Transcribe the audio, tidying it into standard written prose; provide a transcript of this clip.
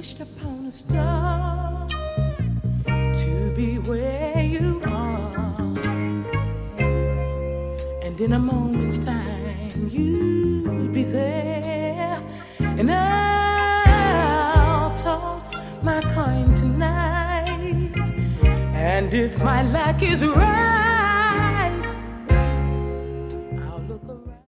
wished upon a star to be where you are, and in a moment's time you'd be there, and I'll toss my coin tonight, and if my luck is right,